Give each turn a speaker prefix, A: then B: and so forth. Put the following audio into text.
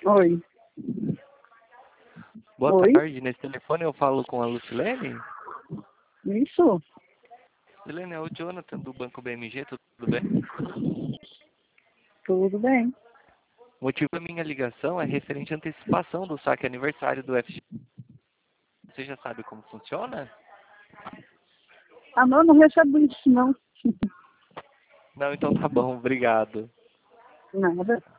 A: Oi.
B: Boa
A: Oi?
B: tarde, nesse telefone eu falo com a Lucilene.
A: Isso?
B: Lucilene, é o Jonathan do Banco BMG, tudo bem?
A: Tudo bem.
B: O motivo da minha ligação é referente à antecipação do saque aniversário do FG. Você já sabe como funciona?
A: Ah, não recebo isso, não.
B: Não, então tá bom, obrigado.
A: Nada.